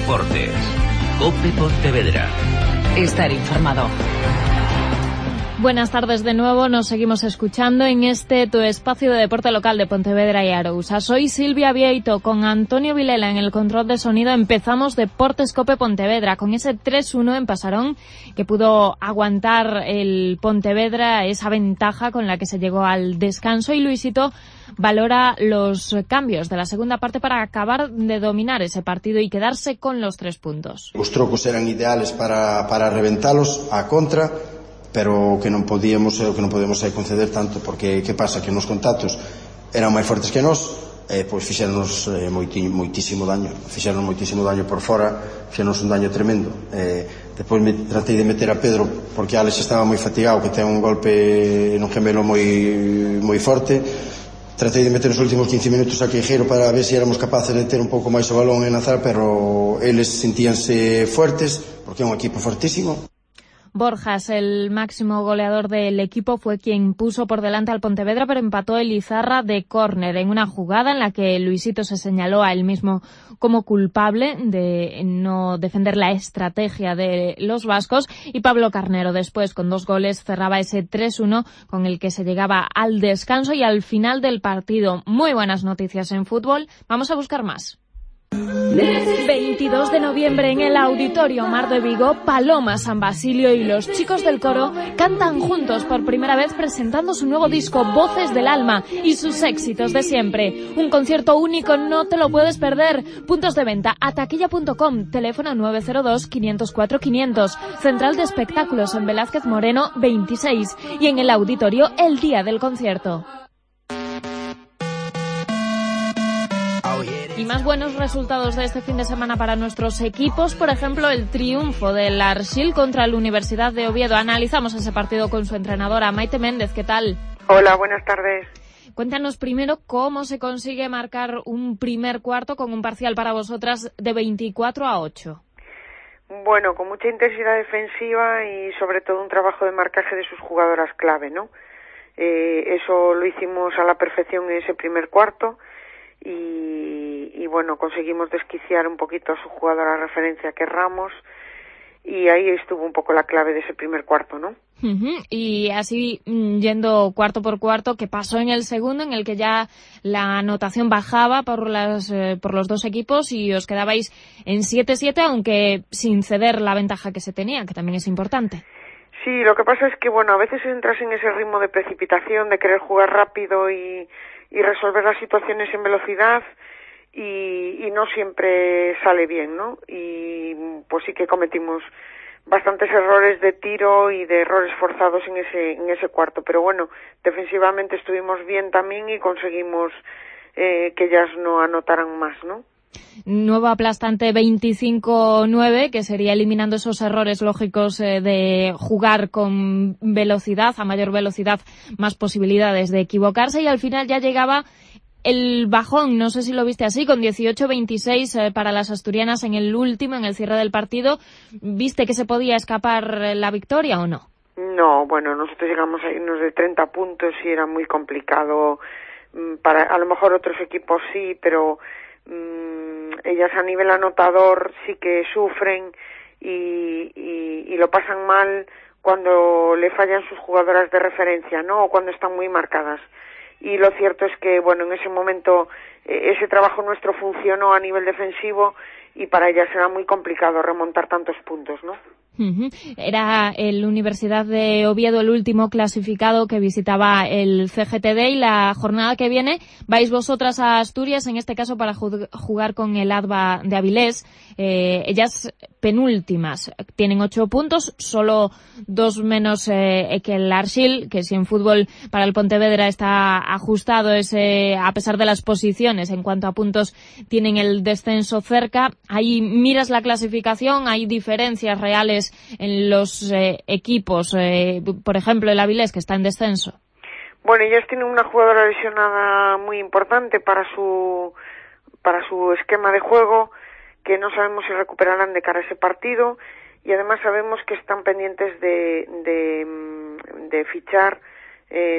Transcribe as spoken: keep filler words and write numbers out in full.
Deportes. COPE Pontevedra. Estar informado. Buenas tardes de nuevo, nos seguimos escuchando en este tu espacio de deporte local de Pontevedra y Arousa. Soy Silvia Vieito, con Antonio Vilela en el control de sonido. Empezamos Deportes COPE Pontevedra con ese tres uno en Pasarón que pudo aguantar el Pontevedra, esa ventaja con la que se llegó al descanso, y Luisito valora los cambios de la segunda parte para acabar de dominar ese partido y quedarse con los tres puntos. Os trocos eran ideales para, para reventalos a contra, pero que non podíamos o que non podemos conceder tanto, porque que pasa? Que nos contactos eran máis fortes que nós, e pois fixéronos eh, moiti, moitísimo daño fixéronos moitísimo daño por fora, fixéronos un daño tremendo. Eh, depois me tratei de meter a Pedro porque Alex estaba moi fatigado, que ten un golpe nun gemelo moi moi forte. Tratei de meter os últimos quince minutos a Queijeiro para ver se éramos capaces de ter un pouco máis o balón en azar, pero eles sentíanse fuertes porque é un equipo fortísimo. Borjas, el máximo goleador del equipo, fue quien puso por delante al Pontevedra, pero empató el Izarra de córner en una jugada en la que Luisito se señaló a él mismo como culpable de no defender la estrategia de los vascos, y Pablo Carnero después con dos goles cerraba ese tres uno con el que se llegaba al descanso y al final del partido. Muy buenas noticias en fútbol, vamos a buscar más. veintidós de noviembre en el Auditorio Mar de Vigo, Paloma San Basilio y los chicos del coro cantan juntos por primera vez presentando su nuevo disco Voces del Alma y sus éxitos de siempre. Un concierto único, no te lo puedes perder. Puntos de venta a taquilla punto com, teléfono nueve cero dos, quinientos cuatro, quinientos, Central de Espectáculos en Velázquez Moreno veintiséis, y en el auditorio el día del concierto. Y más buenos resultados de este fin de semana para nuestros equipos, por ejemplo, el triunfo del Arxil contra la Universidad de Oviedo. Analizamos ese partido con su entrenadora, Maite Méndez. ¿Qué tal? Hola, buenas tardes. Cuéntanos primero cómo se consigue marcar un primer cuarto con un parcial para vosotras de veinticuatro a ocho. Bueno, con mucha intensidad defensiva y sobre todo un trabajo de marcaje de sus jugadoras clave, ¿no? Eh, eso lo hicimos a la perfección en ese primer cuarto. Y, y bueno, conseguimos desquiciar un poquito a su jugadora referencia, que es Ramos, y ahí estuvo un poco la clave de ese primer cuarto, ¿no? Uh-huh. Y así, yendo cuarto por cuarto, ¿qué pasó en el segundo, en el que ya la anotación bajaba por las eh, por los dos equipos y os quedabais en siete siete, aunque sin ceder la ventaja que se tenía, que también es importante? Sí, lo que pasa es que, bueno, a veces entras en ese ritmo de precipitación, de querer jugar rápido y y resolver las situaciones en velocidad, y, y no siempre sale bien, ¿no? Y pues sí que cometimos bastantes errores de tiro y de errores forzados en ese en ese cuarto, pero bueno, defensivamente estuvimos bien también y conseguimos eh, que ellas no anotaran más, ¿no? Nuevo aplastante veinticinco nueve, que sería eliminando esos errores lógicos eh, de jugar con velocidad, a mayor velocidad, más posibilidades de equivocarse, y al final ya llegaba el bajón, no sé si lo viste así, con dieciocho veintiséis eh, para las asturianas en el último, en el cierre del partido. ¿Viste que se podía escapar la victoria o no? No, bueno, nosotros llegamos a irnos de treinta puntos y era muy complicado. Para, a lo mejor otros equipos sí, pero Mm, ellas a nivel anotador sí que sufren y, y, y lo pasan mal cuando le fallan sus jugadoras de referencia, ¿no? O cuando están muy marcadas. Y lo cierto es que, bueno, en ese momento eh, ese trabajo nuestro funcionó a nivel defensivo y para ellas era muy complicado remontar tantos puntos, ¿no? Uh-huh. Era el Universidad de Oviedo el último clasificado que visitaba el C G T D, y la jornada que viene vais vosotras a Asturias, en este caso para jugar con el Adva de Avilés. Eh, ellas penúltimas, tienen ocho puntos, solo dos menos eh, que el Arxil, que si en fútbol para el Pontevedra está ajustado ese, a pesar de las posiciones en cuanto a puntos, tienen el descenso cerca. Ahí miras la clasificación, hay diferencias reales en los eh, equipos, eh, por ejemplo el Avilés, que está en descenso. Bueno, ellas tienen una jugadora lesionada muy importante para su para su esquema de juego, que no sabemos si recuperarán de cara a ese partido, y además sabemos que están pendientes de de, de fichar eh,